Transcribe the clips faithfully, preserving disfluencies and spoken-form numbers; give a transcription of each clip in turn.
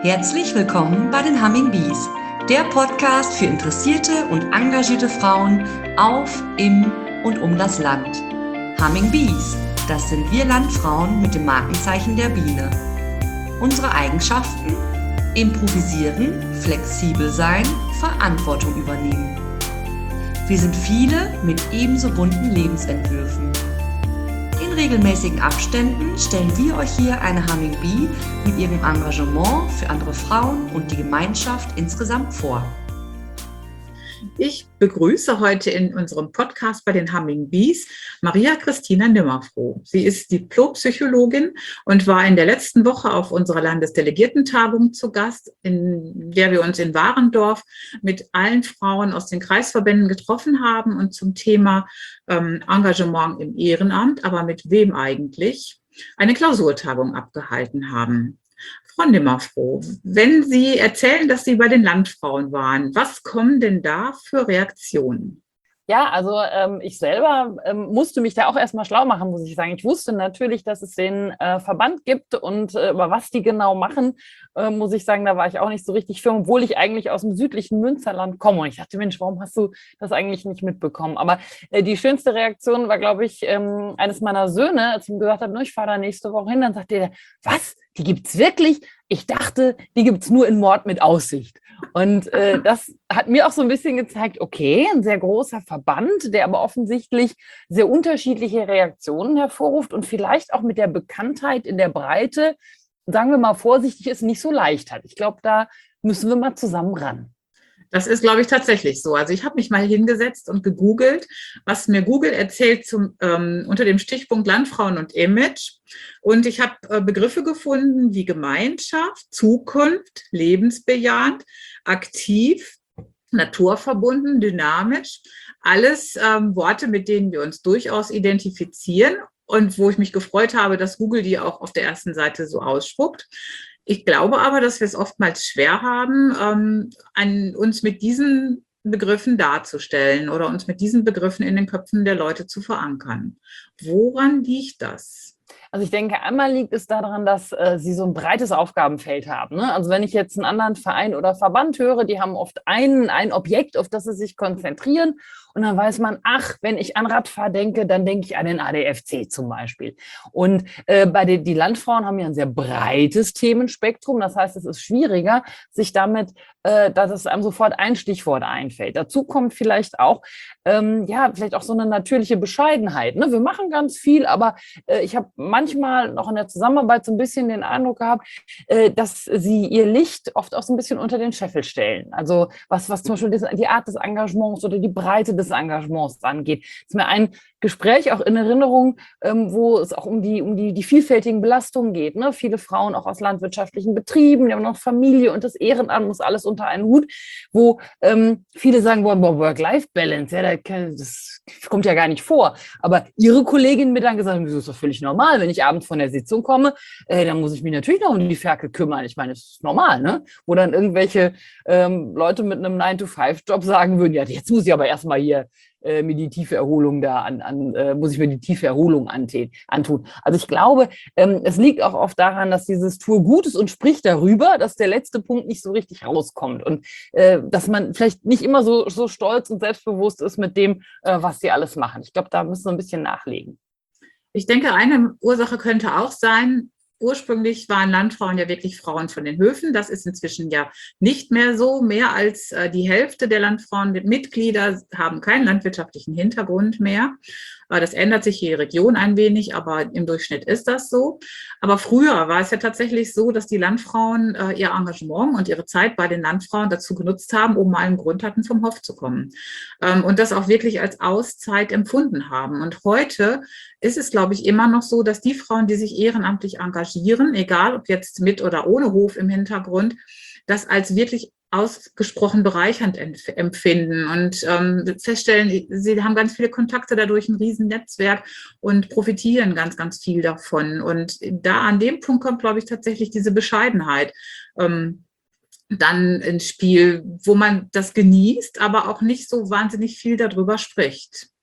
Herzlich willkommen bei den Humming Bees, der Podcast für interessierte und engagierte Frauen auf, im und um das Land. Humming Bees, das sind wir Landfrauen mit dem Markenzeichen der Biene. Unsere Eigenschaften? Improvisieren, flexibel sein, Verantwortung übernehmen. Wir sind viele mit ebenso bunten Lebensentwürfen. In regelmäßigen Abständen stellen wir euch hier eine Humming Bee mit ihrem Engagement für andere Frauen und die Gemeinschaft insgesamt vor. Ich begrüße heute in unserem Podcast bei den Humming Bees Maria Christina Nimmerfroh. Sie ist Diplompsychologin und war in der letzten Woche auf unserer Landesdelegiertentagung zu Gast, in der wir uns in Warendorf mit allen Frauen aus den Kreisverbänden getroffen haben und zum Thema ähm, Engagement im Ehrenamt, aber mit wem eigentlich, eine Klausurtagung abgehalten haben. Frau Nimmerfroh, wenn Sie erzählen, dass Sie bei den Landfrauen waren, was kommen denn da für Reaktionen? Ja, also ähm, ich selber ähm, musste mich da auch erstmal schlau machen, muss ich sagen. Ich wusste natürlich, dass es den äh, Verband gibt und äh, über was die genau machen, äh, muss ich sagen, da war ich auch nicht so richtig firm, obwohl ich eigentlich aus dem südlichen Münsterland komme. Und ich dachte, Mensch, warum hast du das eigentlich nicht mitbekommen? Aber äh, die schönste Reaktion war, glaube ich, ähm, eines meiner Söhne, als ich ihm gesagt habe, ich fahre da nächste Woche hin, dann sagte er, was? Die gibt's wirklich? Ich dachte, die gibt's nur in Mord mit Aussicht. Und äh, das hat mir auch so ein bisschen gezeigt, okay, ein sehr großer Verband, der aber offensichtlich sehr unterschiedliche Reaktionen hervorruft und vielleicht auch mit der Bekanntheit in der Breite, sagen wir mal vorsichtig, es nicht so leicht hat. Ich glaube, da müssen wir mal zusammen ran. Das ist, glaube ich, tatsächlich so. Also ich habe mich mal hingesetzt und gegoogelt, was mir Google erzählt zum, ähm, unter dem Stichpunkt Landfrauen und Image. Und ich habe äh, Begriffe gefunden wie Gemeinschaft, Zukunft, lebensbejahend, aktiv, naturverbunden, dynamisch. Alles ähm, Worte, mit denen wir uns durchaus identifizieren und wo ich mich gefreut habe, dass Google die auch auf der ersten Seite so ausspuckt. Ich glaube aber, dass wir es oftmals schwer haben, ähm, an, uns mit diesen Begriffen darzustellen oder uns mit diesen Begriffen in den Köpfen der Leute zu verankern. Woran liegt das? Also ich denke, einmal liegt es daran, dass äh, sie so ein breites Aufgabenfeld haben. Ne? Also wenn ich jetzt einen anderen Verein oder Verband höre, die haben oft ein, ein Objekt, auf das sie sich konzentrieren. Und dann weiß man, ach, wenn ich an Radfahr denke, dann denke ich an den A D F C zum Beispiel. Und äh, bei den die Landfrauen haben ja ein sehr breites Themenspektrum. Das heißt, es ist schwieriger, sich damit, äh, dass es einem sofort ein Stichwort einfällt. Dazu kommt vielleicht auch, ähm, ja, vielleicht auch so eine natürliche Bescheidenheit. Ne? Wir machen ganz viel, aber äh, ich habe manchmal noch in der Zusammenarbeit so ein bisschen den Eindruck gehabt, äh, dass sie ihr Licht oft auch so ein bisschen unter den Scheffel stellen. Also was, was zum Beispiel das, die Art des Engagements oder die Breite des Engagements angeht. Es ist mir ein Gespräch auch in Erinnerung, ähm, wo es auch um die, um die, die vielfältigen Belastungen geht. Ne? Viele Frauen auch aus landwirtschaftlichen Betrieben, die haben noch Familie und das Ehrenamt muss alles unter einen Hut, wo ähm, viele sagen, boah, Work-Life-Balance, ja, das kommt ja gar nicht vor. Aber ihre Kollegin mir dann gesagt haben, das ist doch völlig normal, wenn ich abends von der Sitzung komme, äh, dann muss ich mich natürlich noch um die Ferkel kümmern. Ich meine, das ist normal, ne? Wo dann irgendwelche ähm, Leute mit einem nine to five Job sagen würden, ja, jetzt muss ich aber erstmal hier äh, mir die tiefe Erholung da an, an äh, muss ich mir die tiefe Erholung antun. Also ich glaube, ähm, es liegt auch oft daran, dass dieses Tue Gutes und sprich darüber, dass der letzte Punkt nicht so richtig rauskommt und äh, dass man vielleicht nicht immer so, so stolz und selbstbewusst ist mit dem, äh, was sie alles machen. Ich glaube, da müssen wir ein bisschen nachlegen. Ich denke, eine Ursache könnte auch sein, ursprünglich waren Landfrauen ja wirklich Frauen von den Höfen. Das ist inzwischen ja nicht mehr so. Mehr als äh, die Hälfte der Landfrauenmitglieder haben keinen landwirtschaftlichen Hintergrund mehr. Äh, das ändert sich je Region ein wenig, aber im Durchschnitt ist das so. Aber früher war es ja tatsächlich so, dass die Landfrauen äh, ihr Engagement und ihre Zeit bei den Landfrauen dazu genutzt haben, um mal einen Grund hatten, vom Hof zu kommen. Ähm, und das auch wirklich als Auszeit empfunden haben. Und heute ist es, glaube ich, immer noch so, dass die Frauen, die sich ehrenamtlich engagieren, egal ob jetzt mit oder ohne Hof im Hintergrund, das als wirklich ausgesprochen bereichernd empfinden und ähm, feststellen, sie haben ganz viele Kontakte dadurch, ein Riesennetzwerk und profitieren ganz, ganz viel davon. Und da an dem Punkt kommt, glaube ich, tatsächlich diese Bescheidenheit ähm, dann ins Spiel, wo man das genießt, aber auch nicht so wahnsinnig viel darüber spricht.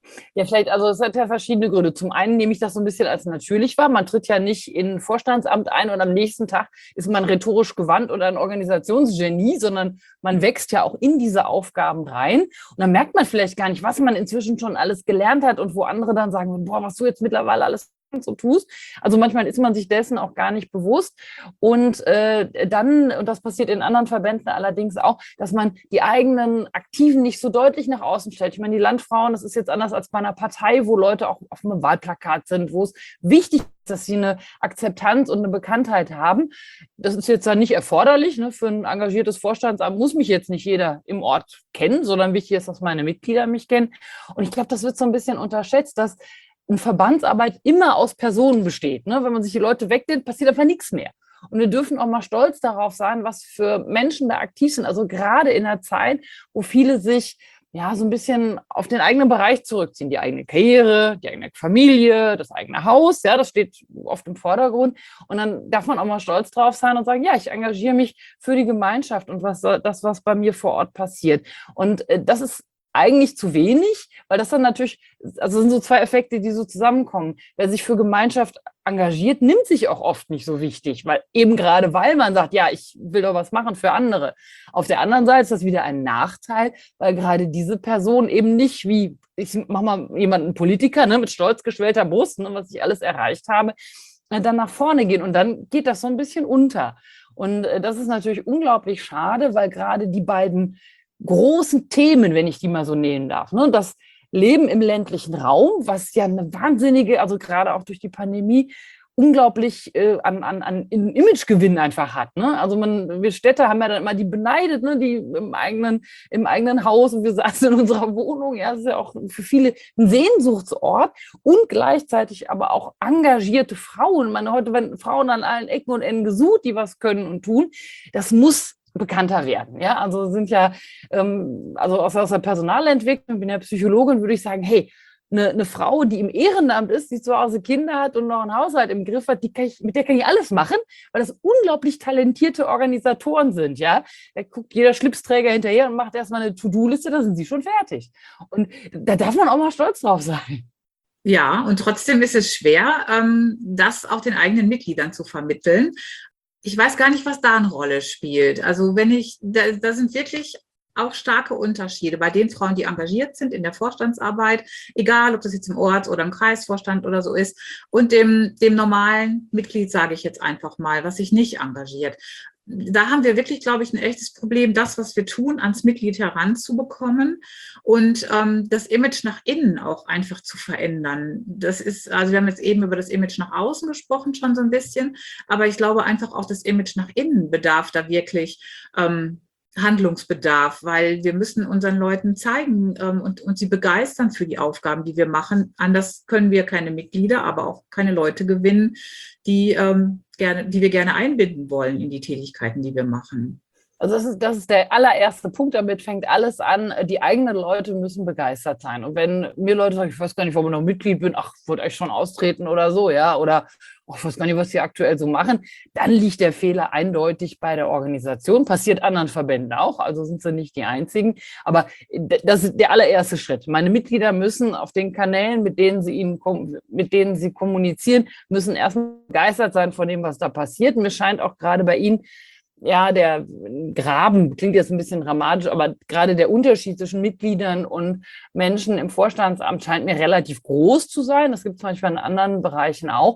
Ja, vielleicht, also es hat ja verschiedene Gründe. Zum einen nehme ich das so ein bisschen als natürlich wahr. Man tritt ja nicht in ein Vorstandsamt ein und am nächsten Tag ist man rhetorisch gewandt oder ein Organisationsgenie, sondern man wächst ja auch in diese Aufgaben rein. Und dann merkt man vielleicht gar nicht, was man inzwischen schon alles gelernt hat und wo andere dann sagen, boah, was du jetzt mittlerweile alles so tust. Also manchmal ist man sich dessen auch gar nicht bewusst. Und äh, dann, und das passiert in anderen Verbänden allerdings auch, dass man die eigenen Aktiven nicht so deutlich nach außen stellt. Ich meine, die Landfrauen, das ist jetzt anders als bei einer Partei, wo Leute auch auf einem Wahlplakat sind, wo es wichtig ist, dass sie eine Akzeptanz und eine Bekanntheit haben. Das ist jetzt dann nicht erforderlich. Ne? Für ein engagiertes Vorstandsamt muss mich jetzt nicht jeder im Ort kennen, sondern wichtig ist, dass meine Mitglieder mich kennen. Und ich glaube, das wird so ein bisschen unterschätzt, dass eine Verbandsarbeit immer aus Personen besteht. Ne? Wenn man sich die Leute wegnimmt, passiert einfach nichts mehr. Und wir dürfen auch mal stolz darauf sein, was für Menschen da aktiv sind. Also gerade in einer Zeit, wo viele sich ja so ein bisschen auf den eigenen Bereich zurückziehen. Die eigene Karriere, die eigene Familie, das eigene Haus. Ja, das steht oft im Vordergrund. Und dann darf man auch mal stolz drauf sein und sagen, ja, ich engagiere mich für die Gemeinschaft und was das, was bei mir vor Ort passiert. Und äh, das ist eigentlich zu wenig, weil das dann natürlich, also sind so zwei Effekte, die so zusammenkommen. Wer sich für Gemeinschaft engagiert, nimmt sich auch oft nicht so wichtig, weil eben gerade, weil man sagt, ja, ich will doch was machen für andere. Auf der anderen Seite ist das wieder ein Nachteil, weil gerade diese Person eben nicht wie, ich mach mal jemanden Politiker, ne, mit stolz geschwellter Brust, ne, was ich alles erreicht habe, dann nach vorne gehen und dann geht das so ein bisschen unter. Und das ist natürlich unglaublich schade, weil gerade die beiden großen Themen, wenn ich die mal so nennen darf, ne? Das Leben im ländlichen Raum, was ja eine wahnsinnige, also gerade auch durch die Pandemie, unglaublich äh, an, an, an Imagegewinn einfach hat. Ne? Also man, wir Städte haben ja dann immer die beneidet, ne? Die im eigenen, im eigenen Haus und wir saßen in unserer Wohnung. Ja, das ist ja auch für viele ein Sehnsuchtsort und gleichzeitig aber auch engagierte Frauen. Man heute werden Frauen an allen Ecken und Enden gesucht, die was können und tun. Das muss bekannter werden. Ja, also sind ja, ähm, also aus, aus der Personalentwicklung, bin ja Psychologin, würde ich sagen, hey, eine, eine Frau, die im Ehrenamt ist, die zu Hause Kinder hat und noch einen Haushalt im Griff hat, die kann ich, mit der kann ich alles machen, weil das unglaublich talentierte Organisatoren sind, ja. Da guckt jeder Schlipsträger hinterher und macht erstmal eine To-Do-Liste, da sind sie schon fertig. Und da darf man auch mal stolz drauf sein. Ja, und trotzdem ist es schwer, das auch den eigenen Mitgliedern zu vermitteln. Ich weiß gar nicht, was da eine Rolle spielt. Also wenn ich, da, da sind wirklich auch starke Unterschiede bei den Frauen, die engagiert sind in der Vorstandsarbeit, egal ob das jetzt im Orts- oder im Kreisvorstand oder so ist, und dem, dem normalen Mitglied, sage ich jetzt einfach mal, was sich nicht engagiert. Da haben wir wirklich, glaube ich, ein echtes Problem, das, was wir tun, ans Mitglied heranzubekommen und ähm, das Image nach innen auch einfach zu verändern. Das ist, also wir haben jetzt eben über das Image nach außen gesprochen schon so ein bisschen, aber ich glaube einfach auch das Image nach innen bedarf da wirklich ähm, Handlungsbedarf, weil wir müssen unseren Leuten zeigen ähm, und, und sie begeistern für die Aufgaben, die wir machen. Anders können wir keine Mitglieder, aber auch keine Leute gewinnen, die, ähm, gerne, die wir gerne einbinden wollen in die Tätigkeiten, die wir machen. Also das ist, das ist der allererste Punkt, damit fängt alles an. Die eigenen Leute müssen begeistert sein. Und wenn mir Leute sagen, ich weiß gar nicht, warum ich noch Mitglied bin, ach, ich wollte eigentlich schon austreten oder so, ja, oder oh, ich weiß gar nicht, was die aktuell so machen, dann liegt der Fehler eindeutig bei der Organisation. Passiert anderen Verbänden auch, also sind sie nicht die einzigen. Aber das ist der allererste Schritt. Meine Mitglieder müssen auf den Kanälen, mit denen sie ihnen, mit denen sie kommunizieren, müssen erstmal begeistert sein von dem, was da passiert. Mir scheint auch gerade bei Ihnen, ja, der Graben klingt jetzt ein bisschen dramatisch, aber gerade der Unterschied zwischen Mitgliedern und Menschen im Vorstandsamt scheint mir relativ groß zu sein. Das gibt es manchmal in anderen Bereichen auch.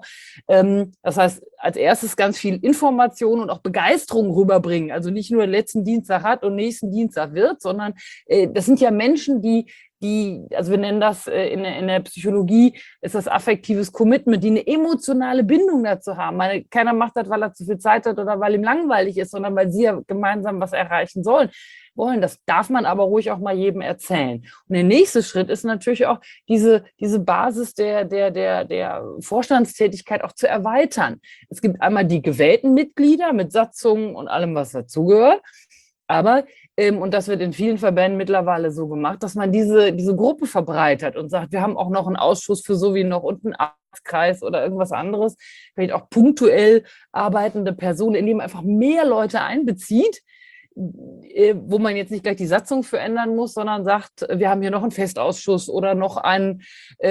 Das heißt, als erstes ganz viel Information und auch Begeisterung rüberbringen. Also nicht nur letzten Dienstag hat und nächsten Dienstag wird, sondern das sind ja Menschen, die die, also wir nennen das in, in der Psychologie, ist das affektives Commitment, die eine emotionale Bindung dazu haben. Meine, keiner macht das, weil er zu viel Zeit hat oder weil ihm langweilig ist, sondern weil sie ja gemeinsam was erreichen sollen. Wollen. Das darf man aber ruhig auch mal jedem erzählen. Und der nächste Schritt ist natürlich auch, diese, diese Basis der, der, der, der Vorstandstätigkeit auch zu erweitern. Es gibt einmal die gewählten Mitglieder mit Satzungen und allem, was dazugehört. Aber, ähm, und das wird in vielen Verbänden mittlerweile so gemacht, dass man diese, diese Gruppe verbreitert und sagt, wir haben auch noch einen Ausschuss für so wie noch und einen Arztkreis oder irgendwas anderes, vielleicht auch punktuell arbeitende Personen, in dem man einfach mehr Leute einbezieht, wo man jetzt nicht gleich die Satzung für ändern muss, sondern sagt, wir haben hier noch einen Festausschuss oder noch einen,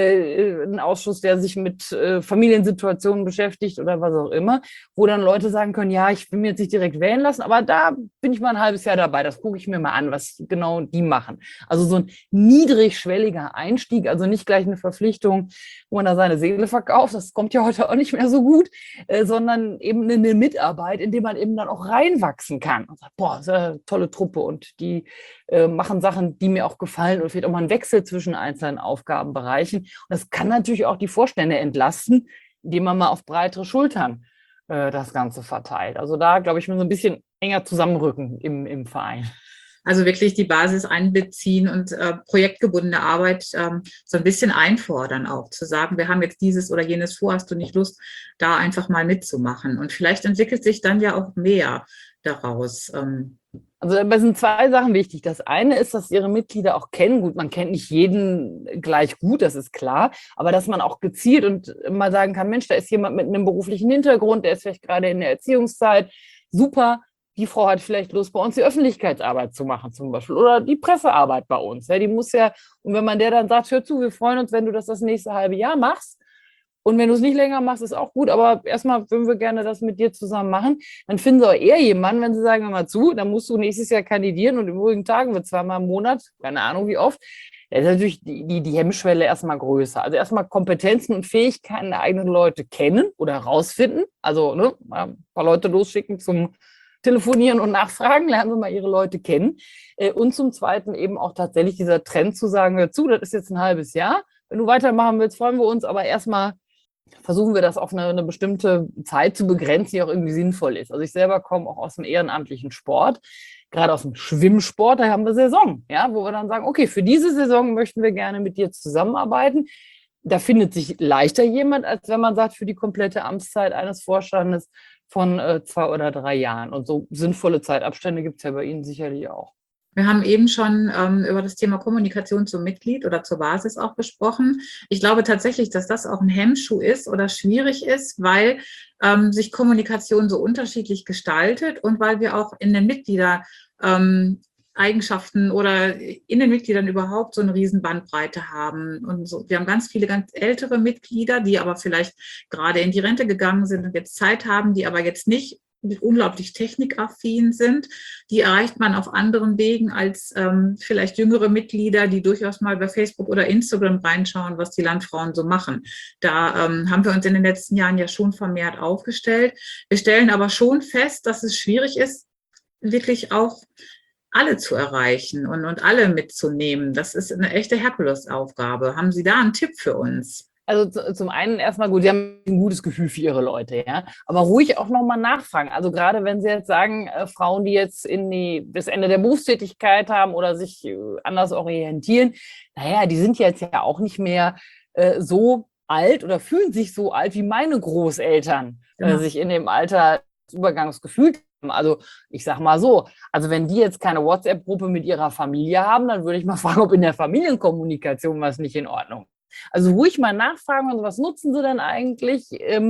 äh, einen Ausschuss, der sich mit äh, Familiensituationen beschäftigt oder was auch immer, wo dann Leute sagen können, ja, ich will mir jetzt nicht direkt wählen lassen, aber da bin ich mal ein halbes Jahr dabei, das gucke ich mir mal an, was genau die machen. Also so ein niedrigschwelliger Einstieg, also nicht gleich eine Verpflichtung, wo man da seine Seele verkauft, das kommt ja heute auch nicht mehr so gut, äh, sondern eben eine Mitarbeit, in die man eben dann auch reinwachsen kann und sagt, boah, das ist eine tolle Truppe und die äh, machen Sachen, die mir auch gefallen und vielleicht auch mal einen Wechsel zwischen einzelnen Aufgabenbereichen. Und das kann natürlich auch die Vorstände entlasten, indem man mal auf breitere Schultern äh, das Ganze verteilt. Also da, glaube ich, müssen wir so ein bisschen enger zusammenrücken im, im Verein. Also wirklich die Basis einbeziehen und äh, projektgebundene Arbeit ähm, so ein bisschen einfordern auch, zu sagen, wir haben jetzt dieses oder jenes vor, hast du nicht Lust, da einfach mal mitzumachen? Und vielleicht entwickelt sich dann ja auch mehr daraus. Ähm. Also dabei sind zwei Sachen wichtig. Das eine ist, dass ihre Mitglieder auch kennen. Gut, man kennt nicht jeden gleich gut, das ist klar, aber dass man auch gezielt und mal sagen kann, Mensch, da ist jemand mit einem beruflichen Hintergrund, der ist vielleicht gerade in der Erziehungszeit, super. Die Frau hat vielleicht Lust, bei uns die Öffentlichkeitsarbeit zu machen zum Beispiel oder die Pressearbeit bei uns. Ja, die muss ja, und wenn man der dann sagt, hör zu, wir freuen uns, wenn du das das nächste halbe Jahr machst und wenn du es nicht länger machst, ist auch gut, aber erstmal würden wir gerne das mit dir zusammen machen, dann finden sie auch eher jemanden, wenn sie sagen, hör mal zu, dann musst du nächstes Jahr kandidieren und im übrigen Tagen wird zweimal im Monat, keine Ahnung wie oft, da ist natürlich die, die, die Hemmschwelle erstmal größer. Also erstmal Kompetenzen und Fähigkeiten der eigenen Leute kennen oder herausfinden, also ne, ein paar Leute losschicken zum Telefonieren und Nachfragen, lernen wir mal ihre Leute kennen. Und zum Zweiten eben auch tatsächlich dieser Trend zu sagen, hör zu, das ist jetzt ein halbes Jahr. Wenn du weitermachen willst, freuen wir uns, aber erstmal versuchen wir das auf eine, eine bestimmte Zeit zu begrenzen, die auch irgendwie sinnvoll ist. Also ich selber komme auch aus dem ehrenamtlichen Sport, gerade aus dem Schwimmsport, da haben wir Saison, ja, wo wir dann sagen, okay, für diese Saison möchten wir gerne mit dir zusammenarbeiten. Da findet sich leichter jemand, als wenn man sagt, für die komplette Amtszeit eines Vorstandes von äh, zwei oder drei Jahren. Und so sinnvolle Zeitabstände gibt es ja bei Ihnen sicherlich auch. Wir haben eben schon ähm, über das Thema Kommunikation zum Mitglied oder zur Basis auch gesprochen. Ich glaube tatsächlich, dass das auch ein Hemmschuh ist oder schwierig ist, weil ähm, sich Kommunikation so unterschiedlich gestaltet und weil wir auch in den Mitglieder ähm, Eigenschaften oder in den Mitgliedern überhaupt so eine riesen Bandbreite haben. Und so, wir haben ganz viele ganz ältere Mitglieder, die aber vielleicht gerade in die Rente gegangen sind und jetzt Zeit haben, die aber jetzt nicht unglaublich technikaffin sind. Die erreicht man auf anderen Wegen als ähm, vielleicht jüngere Mitglieder, die durchaus mal bei Facebook oder Instagram reinschauen, was die Landfrauen so machen. Da ähm, haben wir uns in den letzten Jahren ja schon vermehrt aufgestellt. Wir stellen aber schon fest, dass es schwierig ist, wirklich auch alle zu erreichen und, und alle mitzunehmen. Das ist eine echte Herkulesaufgabe. Haben Sie da einen Tipp für uns? Also zu, zum einen erstmal gut, Sie haben ein gutes Gefühl für Ihre Leute, ja. Aber ruhig auch nochmal nachfragen. Also gerade wenn Sie jetzt sagen, äh, Frauen, die jetzt in die, das Ende der Berufstätigkeit haben oder sich äh, anders orientieren, naja, die sind jetzt ja auch nicht mehr äh, so alt oder fühlen sich so alt wie meine Großeltern äh, sich in dem Alter des Übergangs gefühlt haben. Also ich sag mal so, also wenn die jetzt keine WhatsApp-Gruppe mit ihrer Familie haben, dann würde ich mal fragen, ob in der Familienkommunikation was nicht in Ordnung ist. Also ruhig mal nachfragen, also was nutzen sie denn eigentlich?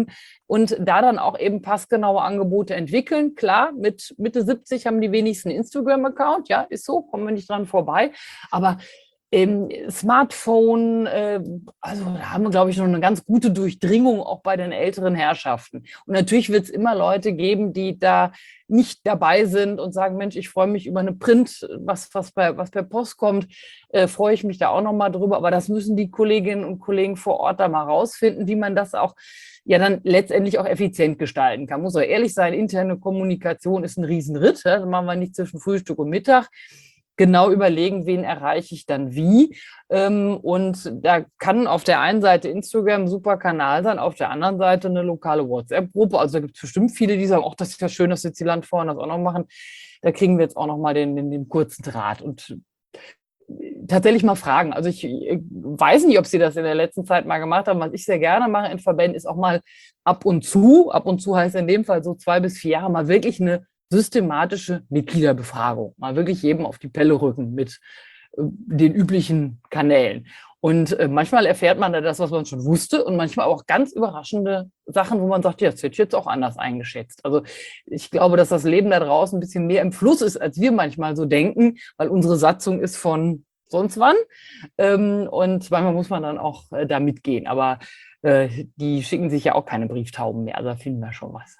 Und da dann auch eben passgenaue Angebote entwickeln. Klar, mit Mitte siebzig haben die wenigsten Instagram-Account, ja, ist so, kommen wir nicht dran vorbei. Aber ähm, Smartphone, äh, also da haben wir, glaube ich, noch eine ganz gute Durchdringung auch bei den älteren Herrschaften. Und natürlich wird es immer Leute geben, die da nicht dabei sind und sagen, Mensch, ich freue mich über eine Print, was, was, per, was per Post kommt, äh, freue ich mich da auch nochmal drüber. Aber das müssen die Kolleginnen und Kollegen vor Ort da mal rausfinden, wie man das auch ja dann letztendlich auch effizient gestalten kann. Muss auch ehrlich sein, interne Kommunikation ist ein Riesenritt. Ja? Das machen wir nicht zwischen Frühstück und Mittag. Genau überlegen, wen erreiche ich dann wie. Und da kann auf der einen Seite Instagram ein super Kanal sein, auf der anderen Seite eine lokale WhatsApp-Gruppe. Also da gibt es bestimmt viele, die sagen, ach, das ist ja schön, dass jetzt die Landfrauen das auch noch machen. Da kriegen wir jetzt auch noch mal den, den, den kurzen Draht und tatsächlich mal fragen. Also ich, ich weiß nicht, ob Sie das in der letzten Zeit mal gemacht haben. Was ich sehr gerne mache in Verbänden, ist auch mal ab und zu, ab und zu heißt in dem Fall so zwei bis vier Jahre, mal wirklich eine systematische Mitgliederbefragung. Mal wirklich jedem auf die Pelle rücken mit äh, den üblichen Kanälen. Und äh, manchmal erfährt man da das, was man schon wusste, und manchmal auch ganz überraschende Sachen, wo man sagt, ja, das hätte ich jetzt auch anders eingeschätzt. Also ich glaube, dass das Leben da draußen ein bisschen mehr im Fluss ist, als wir manchmal so denken, weil unsere Satzung ist von sonst wann. Ähm, und manchmal muss man dann auch äh, da mitgehen. Aber äh, die schicken sich ja auch keine Brieftauben mehr. Also da finden wir schon was.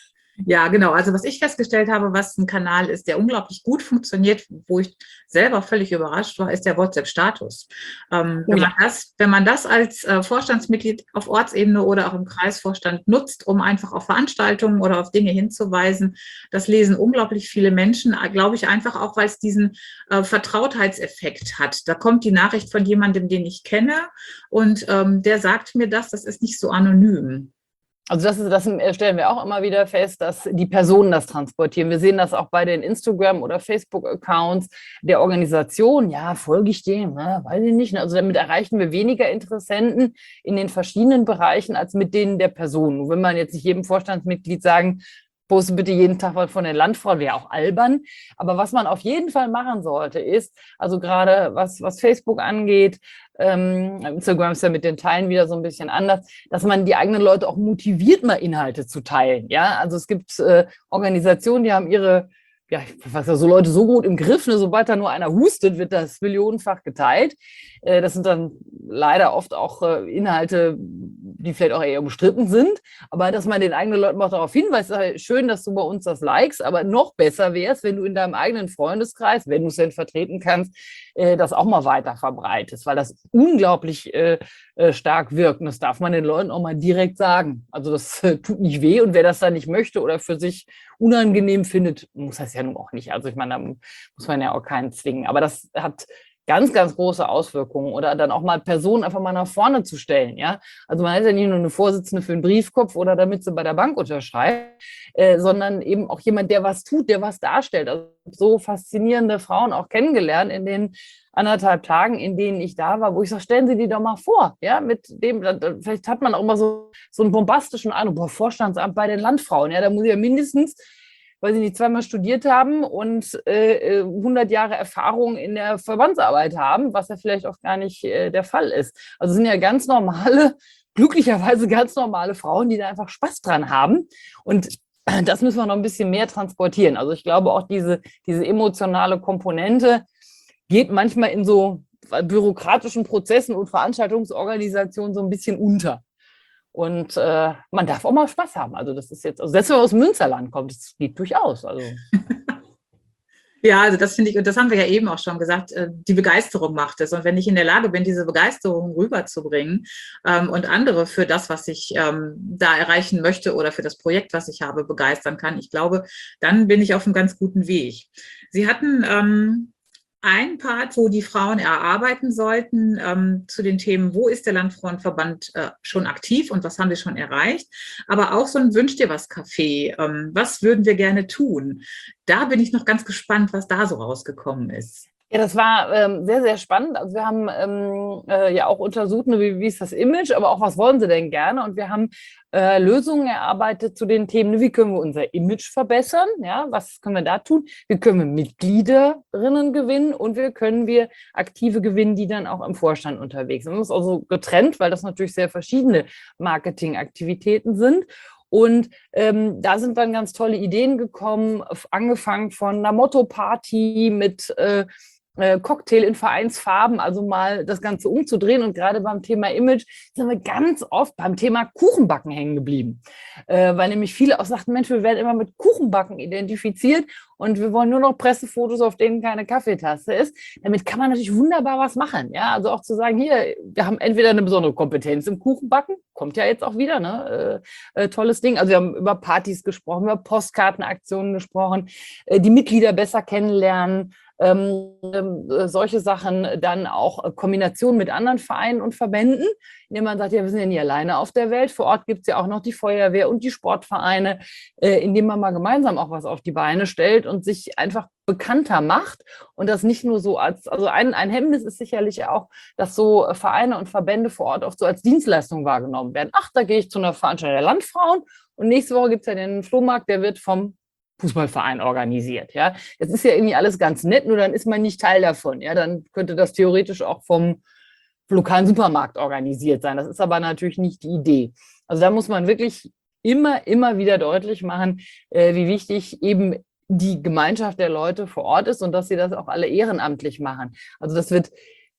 Ja, genau. Also was ich festgestellt habe, was ein Kanal ist, der unglaublich gut funktioniert, wo ich selber völlig überrascht war, ist der WhatsApp-Status. Ähm, Oh wenn ja. man das, wenn man das als äh, Vorstandsmitglied auf Ortsebene oder auch im Kreisvorstand nutzt, um einfach auf Veranstaltungen oder auf Dinge hinzuweisen, das lesen unglaublich viele Menschen, äh, glaube ich, einfach auch, weil es diesen äh, Vertrautheitseffekt hat. Da kommt die Nachricht von jemandem, den ich kenne, und ähm, der sagt mir das, das ist nicht so anonym. Also das, ist, das stellen wir auch immer wieder fest, dass die Personen das transportieren. Wir sehen das auch bei den Instagram- oder Facebook-Accounts der Organisation. Ja, folge ich dem? Ne? Weiß ich nicht. Also damit erreichen wir weniger Interessenten in den verschiedenen Bereichen als mit denen der Personen. Und wenn man jetzt nicht jedem Vorstandsmitglied sagen, poste bitte jeden Tag was von den Landfrauen, wäre auch albern. Aber was man auf jeden Fall machen sollte, ist, also gerade was, was Facebook angeht, ähm, Instagram ist ja mit den Teilen wieder so ein bisschen anders, dass man die eigenen Leute auch motiviert, mal Inhalte zu teilen. Ja, also es gibt äh, Organisationen, die haben ihre, ja, ich weiß ja, so Leute so gut im Griff, ne? Sobald da nur einer hustet, wird das millionenfach geteilt. Äh, das sind dann leider oft auch äh, Inhalte, die vielleicht auch eher umstritten sind, aber dass man den eigenen Leuten auch darauf hinweist, äh, schön, dass du bei uns das likest, aber noch besser wäre es, wenn du in deinem eigenen Freundeskreis, wenn du es denn vertreten kannst, äh, das auch mal weiter verbreitest, weil das unglaublich äh, äh, stark wirkt, und das darf man den Leuten auch mal direkt sagen. Also das äh, tut nicht weh, und wer das dann nicht möchte oder für sich unangenehm findet, muss das ja nun auch nicht. Also ich meine, da muss man ja auch keinen zwingen, aber das hat ganz, ganz große Auswirkungen. Oder dann auch mal Personen einfach mal nach vorne zu stellen. Ja? Also man ist ja nicht nur eine Vorsitzende für einen Briefkopf oder damit sie bei der Bank unterschreibt, äh, sondern eben auch jemand, der was tut, der was darstellt. Also so faszinierende Frauen auch kennengelernt in den anderthalb Tagen, in denen ich da war, wo ich sage, stellen Sie die doch mal vor. Ja? Mit dem, vielleicht hat man auch immer so, so einen bombastischen Eindruck, boah, Vorstandsamt bei den Landfrauen. Ja, da muss ich ja mindestens, weil sie nicht zweimal studiert haben und äh, hundert Jahre Erfahrung in der Verbandsarbeit haben, was ja vielleicht auch gar nicht äh, der Fall ist. Also es sind ja ganz normale, glücklicherweise ganz normale Frauen, die da einfach Spaß dran haben. Und das müssen wir noch ein bisschen mehr transportieren. Also ich glaube auch diese, diese emotionale Komponente geht manchmal in so bürokratischen Prozessen und Veranstaltungsorganisationen so ein bisschen unter. Und äh, man darf auch mal Spaß haben. Also das ist jetzt, also selbst wenn man aus dem Münsterland kommt, das geht durchaus. Also. Ja, also das finde ich, und das haben wir ja eben auch schon gesagt, die Begeisterung macht es. Und wenn ich in der Lage bin, diese Begeisterung rüberzubringen ähm, und andere für das, was ich ähm, da erreichen möchte oder für das Projekt, was ich habe, begeistern kann, ich glaube, dann bin ich auf einem ganz guten Weg. Sie hatten ähm, ein Part, wo die Frauen erarbeiten sollten ähm, zu den Themen, wo ist der Landfrauenverband äh, schon aktiv und was haben wir schon erreicht, aber auch so ein Wünsch dir was Café, ähm, was würden wir gerne tun? Da bin ich noch ganz gespannt, was da so rausgekommen ist. Ja, das war ähm, sehr, sehr spannend. Also wir haben ähm, äh, ja auch untersucht, ne, wie, wie ist das Image, aber auch, was wollen sie denn gerne? Und wir haben äh, Lösungen erarbeitet zu den Themen, wie können wir unser Image verbessern? Ja, was können wir da tun? Wie können wir Mitgliederinnen gewinnen, und wie können wir Aktive gewinnen, die dann auch im Vorstand unterwegs sind. Das ist also getrennt, weil das natürlich sehr verschiedene Marketingaktivitäten sind. Und ähm, da sind dann ganz tolle Ideen gekommen, angefangen von einer Motto-Party mit äh, äh, Cocktail in Vereinsfarben, also mal das Ganze umzudrehen. Und gerade beim Thema Image sind wir ganz oft beim Thema Kuchenbacken hängen geblieben, äh, weil nämlich viele auch sagten, Mensch, wir werden immer mit Kuchenbacken identifiziert und wir wollen nur noch Pressefotos, auf denen keine Kaffeetasse ist. Damit kann man natürlich wunderbar was machen. Ja, also auch zu sagen, hier, wir haben entweder eine besondere Kompetenz im Kuchenbacken, kommt ja jetzt auch wieder, ne? Äh, äh, tolles Ding. Also wir haben über Partys gesprochen, über Postkartenaktionen gesprochen, äh, die Mitglieder besser kennenlernen, ähm, äh, solche Sachen, dann auch äh, Kombination mit anderen Vereinen und Verbänden, indem man sagt, ja, wir sind ja nie alleine auf der Welt. Vor Ort gibt es ja auch noch die Feuerwehr und die Sportvereine, äh, indem man mal gemeinsam auch was auf die Beine stellt und sich einfach bekannter macht, und das nicht nur so als, also ein, ein Hemmnis ist sicherlich auch, dass so Vereine und Verbände vor Ort oft so als Dienstleistung wahrgenommen werden. Ach, da gehe ich zu einer Veranstaltung der Landfrauen und nächste Woche gibt es ja den Flohmarkt, der wird vom Fußballverein organisiert. Ja, das ist ja irgendwie alles ganz nett, nur dann ist man nicht Teil davon. Ja, dann könnte das theoretisch auch vom lokalen Supermarkt organisiert sein. Das ist aber natürlich nicht die Idee. Also da muss man wirklich immer, immer wieder deutlich machen, äh, wie wichtig eben die Gemeinschaft der Leute vor Ort ist und dass sie das auch alle ehrenamtlich machen. Also das wird,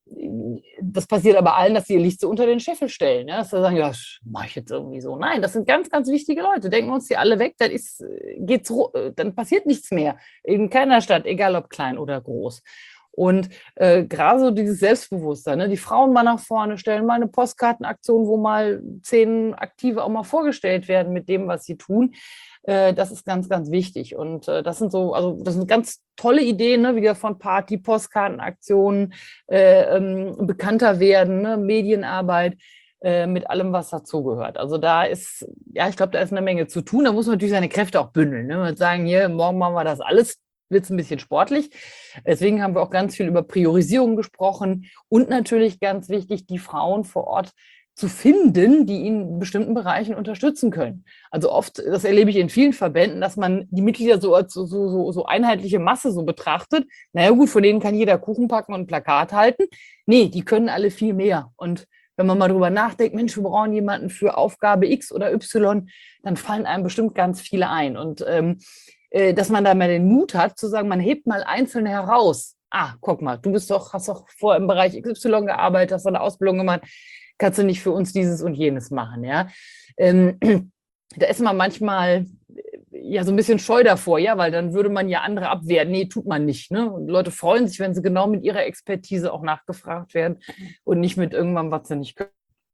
das passiert aber allen, dass sie ihr Licht so unter den Scheffel stellen. Ja? Dass sie sagen, ja, das mache ich jetzt irgendwie so. Nein, das sind ganz, ganz wichtige Leute. Denken wir uns die alle weg, dann, ist, geht's, dann passiert nichts mehr. In keiner Stadt, egal ob klein oder groß. Und äh, gerade so dieses Selbstbewusstsein, ne? Die Frauen mal nach vorne stellen, mal eine Postkartenaktion, wo mal zehn Aktive auch mal vorgestellt werden mit dem, was sie tun. Äh, das ist ganz, ganz wichtig. Und äh, das sind so, also das sind ganz tolle Ideen, ne? Wieder von Party, Postkartenaktionen, äh, ähm, bekannter werden, ne? Medienarbeit, äh, mit allem, was dazugehört. Also da ist, ja, ich glaube, da ist eine Menge zu tun. Da muss man natürlich seine Kräfte auch bündeln. Ne? Und sagen, hier, morgen machen wir das alles. Wird es ein bisschen sportlich. Deswegen haben wir auch ganz viel über Priorisierung gesprochen und natürlich ganz wichtig, die Frauen vor Ort zu finden, die in bestimmten Bereichen unterstützen können. Also oft, das erlebe ich in vielen Verbänden, dass man die Mitglieder so als so, so, so einheitliche Masse so betrachtet. Naja gut, von denen kann jeder Kuchen packen und ein Plakat halten. Nee, die können alle viel mehr. Und wenn man mal drüber nachdenkt, Mensch, wir brauchen jemanden für Aufgabe X oder Y, dann fallen einem bestimmt ganz viele ein. Und ähm, dass man da mal den Mut hat, zu sagen, man hebt mal Einzelne heraus. Ah, guck mal, du bist doch, hast doch vorher im Bereich X Y gearbeitet, hast eine Ausbildung gemacht, kannst du nicht für uns dieses und jenes machen, ja? Ähm, da ist man manchmal ja so ein bisschen scheu davor, ja, weil dann würde man ja andere abwehren. Nee, tut man nicht, ne? Und Leute freuen sich, wenn sie genau mit ihrer Expertise auch nachgefragt werden und nicht mit irgendwann, was sie nicht können.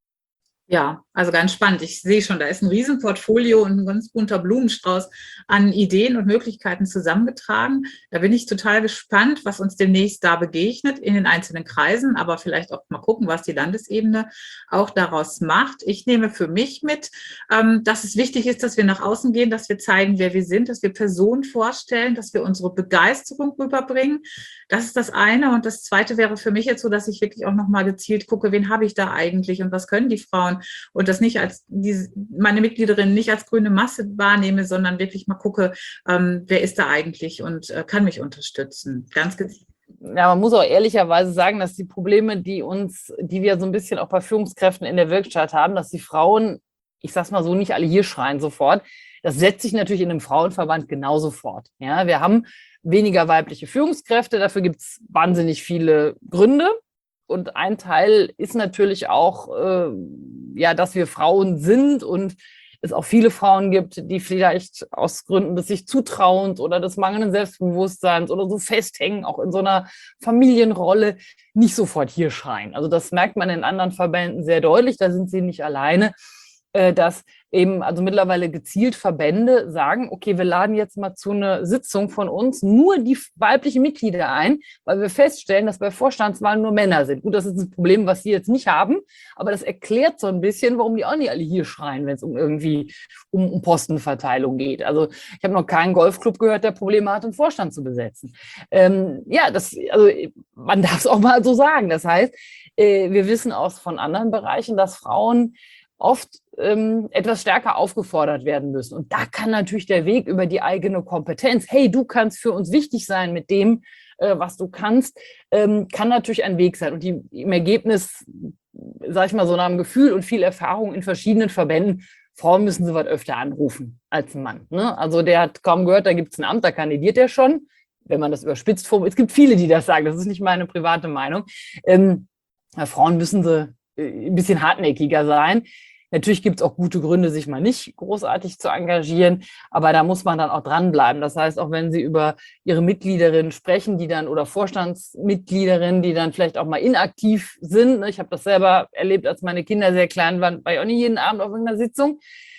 Ja, also ganz spannend. Ich sehe schon, da ist ein Riesenportfolio und ein ganz bunter Blumenstrauß an Ideen und Möglichkeiten zusammengetragen. Da bin ich total gespannt, was uns demnächst da begegnet in den einzelnen Kreisen, aber vielleicht auch mal gucken, was die Landesebene auch daraus macht. Ich nehme für mich mit, dass es wichtig ist, dass wir nach außen gehen, dass wir zeigen, wer wir sind, dass wir Personen vorstellen, dass wir unsere Begeisterung rüberbringen. Das ist das eine. Und das zweite wäre für mich jetzt so, dass ich wirklich auch nochmal gezielt gucke, wen habe ich da eigentlich und was können die Frauen? Und das nicht als diese, meine Mitgliederin nicht als grüne Masse wahrnehme, sondern wirklich mal gucke, ähm, wer ist da eigentlich und äh, kann mich unterstützen. Ganz gezielt. Ja, man muss auch ehrlicherweise sagen, dass die Probleme, die uns, die wir so ein bisschen auch bei Führungskräften in der Wirkstatt haben, dass die Frauen, ich sag's mal so, nicht alle hier schreien sofort. Das setzt sich natürlich in einem Frauenverband genauso fort. Ja, wir haben weniger weibliche Führungskräfte, dafür gibt es wahnsinnig viele Gründe. Und ein Teil ist natürlich auch, äh, ja, dass wir Frauen sind und es auch viele Frauen gibt, die vielleicht aus Gründen des sich Zutrauens oder des mangelnden Selbstbewusstseins oder so festhängen, auch in so einer Familienrolle, nicht sofort hier schreien. Also das merkt man in anderen Verbänden sehr deutlich, da sind sie nicht alleine, äh, dass eben also mittlerweile gezielt Verbände sagen, okay, wir laden jetzt mal zu einer Sitzung von uns nur die weiblichen Mitglieder ein, weil wir feststellen, dass bei Vorstandswahlen nur Männer sind. Gut, das ist ein Problem, was sie jetzt nicht haben, aber das erklärt so ein bisschen, warum die auch nicht alle hier schreien, wenn es um irgendwie um, um Postenverteilung geht. Also ich habe noch keinen Golfclub gehört, der Probleme hat, einen Vorstand zu besetzen. Ähm, ja, das, also man darf es auch mal so sagen. Das heißt, äh, wir wissen aus von anderen Bereichen, dass Frauen oft ähm, etwas stärker aufgefordert werden müssen. Und da kann natürlich der Weg über die eigene Kompetenz, hey, du kannst für uns wichtig sein mit dem, äh, was du kannst, ähm, kann natürlich ein Weg sein. Und die, im Ergebnis, sage ich mal, so nach einem Gefühl und viel Erfahrung in verschiedenen Verbänden, Frauen müssen sie was öfter anrufen als ein Mann. Ne? Also der hat kaum gehört, da gibt es ein Amt, da kandidiert er schon, wenn man das überspitzt formuliert. Es gibt viele, die das sagen, das ist nicht meine private Meinung. Ähm, Frauen müssen sie äh, ein bisschen hartnäckiger sein. Natürlich gibt es auch gute Gründe, sich mal nicht großartig zu engagieren, aber da muss man dann auch dranbleiben. Das heißt, auch wenn Sie über Ihre Mitgliederinnen sprechen, die dann oder Vorstandsmitgliederinnen, die dann vielleicht auch mal inaktiv sind. Ich habe das selber erlebt, als meine Kinder sehr klein waren, war ich auch nicht jeden Abend auf irgendeiner Sitzung.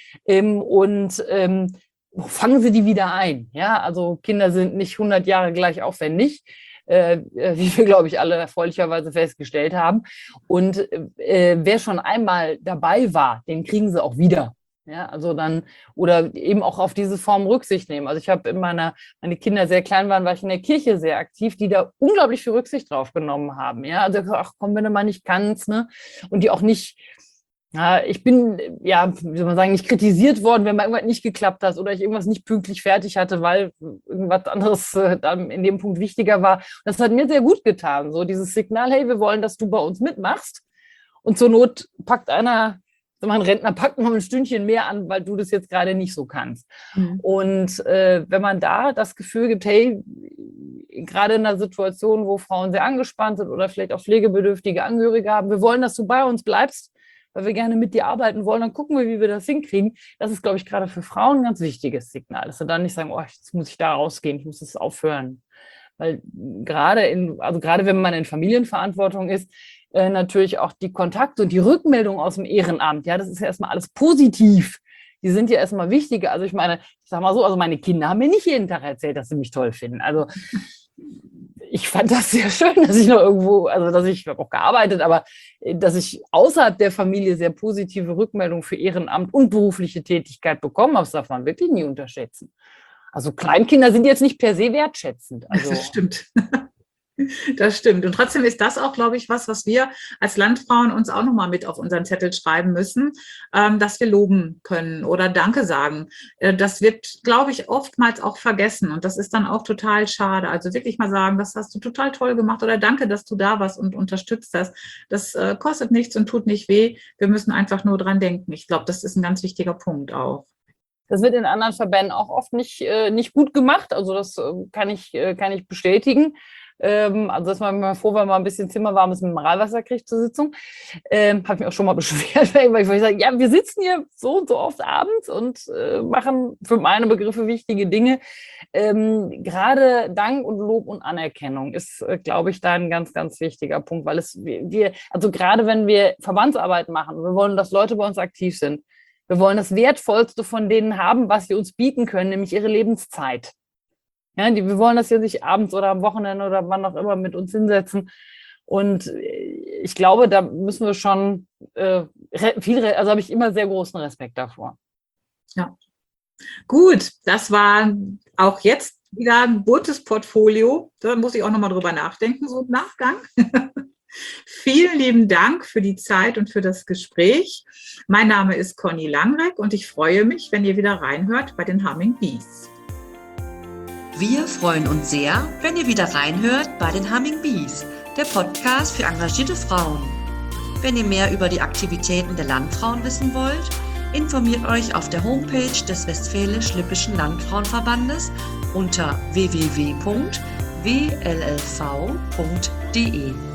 Und ähm, fangen Sie die wieder ein. Ja, also Kinder sind nicht hundert Jahre gleich aufwendig. Äh, wie wir, glaube ich, alle erfreulicherweise festgestellt haben. Und äh, wer schon einmal dabei war, den kriegen sie auch wieder. Ja, also dann, oder eben auch auf diese Form Rücksicht nehmen. Also ich habe in meiner, meine Kinder sehr klein waren, war ich in der Kirche sehr aktiv, die da unglaublich viel Rücksicht drauf genommen haben. Ja, also ach komm, wenn du mal nicht kannst, ne? Und die auch nicht, ja, ich bin, ja, wie soll man sagen, nicht kritisiert worden, wenn mal irgendwas nicht geklappt hat oder ich irgendwas nicht pünktlich fertig hatte, weil irgendwas anderes äh, dann in dem Punkt wichtiger war. Das hat mir sehr gut getan, so dieses Signal, hey, wir wollen, dass du bei uns mitmachst. Und zur Not packt einer, ein Rentner packt noch ein Stündchen mehr an, weil du das jetzt gerade nicht so kannst. Mhm. Und äh, wenn man da das Gefühl gibt, hey, gerade in einer Situation, wo Frauen sehr angespannt sind oder vielleicht auch pflegebedürftige Angehörige haben, wir wollen, dass du bei uns bleibst, weil wir gerne mit dir arbeiten wollen, dann gucken wir, wie wir das hinkriegen. Das ist, glaube ich, gerade für Frauen ein ganz wichtiges Signal, dass sie dann nicht sagen, oh, jetzt muss ich da rausgehen, ich muss das aufhören. Weil gerade in, also gerade wenn man in Familienverantwortung ist, äh, natürlich auch die Kontakte und die Rückmeldung aus dem Ehrenamt, ja, das ist ja erstmal alles positiv. Die sind ja erstmal wichtiger. Also ich meine, ich sag mal so, also meine Kinder haben mir nicht jeden Tag erzählt, dass sie mich toll finden. Also ich fand das sehr schön, dass ich noch irgendwo, also dass ich, ich habe auch gearbeitet, aber dass ich außerhalb der Familie sehr positive Rückmeldungen für Ehrenamt und berufliche Tätigkeit bekommen habe, das darf man wirklich nie unterschätzen. Also Kleinkinder sind jetzt nicht per se wertschätzend. Also das stimmt. Das stimmt. Und trotzdem ist das auch, glaube ich, was, was wir als Landfrauen uns auch nochmal mit auf unseren Zettel schreiben müssen, ähm, dass wir loben können oder Danke sagen. Äh, das wird, glaube ich, oftmals auch vergessen. Und das ist dann auch total schade. Also wirklich mal sagen, das hast du total toll gemacht oder danke, dass du da warst und unterstützt hast. Das äh, kostet nichts und tut nicht weh. Wir müssen einfach nur dran denken. Ich glaube, das ist ein ganz wichtiger Punkt auch. Das wird in anderen Verbänden auch oft nicht, äh, nicht gut gemacht. Also das äh, kann ich, äh, kann ich bestätigen. Ähm, also ist man mal froh, wenn man ein bisschen zimmerwarmes Mineralwasser kriegt zur Sitzung. Ähm, habe ich mich auch schon mal beschwert, weil ich sage, ja, wir sitzen hier so und so oft abends und äh, machen für meine Begriffe wichtige Dinge. Ähm, gerade Dank und Lob und Anerkennung ist, äh, glaube ich, da ein ganz, ganz wichtiger Punkt, weil es wir, also gerade wenn wir Verbandsarbeit machen, wir wollen, dass Leute bei uns aktiv sind. Wir wollen das Wertvollste von denen haben, was sie uns bieten können, nämlich ihre Lebenszeit. Ja, die, wir wollen, dass sie sich abends oder am Wochenende oder wann auch immer mit uns hinsetzen. Und ich glaube, da müssen wir schon äh, viel, also habe ich immer sehr großen Respekt davor. Ja, gut, das war auch jetzt wieder ein buntes Portfolio. Da muss ich auch nochmal drüber nachdenken, so im Nachgang. Vielen lieben Dank für die Zeit und für das Gespräch. Mein Name ist Conny Langreck und ich freue mich, wenn ihr wieder reinhört bei den Humming Bees. Wir freuen uns sehr, wenn ihr wieder reinhört bei den Humming Bees, der Podcast für engagierte Frauen. Wenn ihr mehr über die Aktivitäten der Landfrauen wissen wollt, informiert euch auf der Homepage des Westfälisch-Lippischen Landfrauenverbandes unter w w w punkt w l l v punkt d e.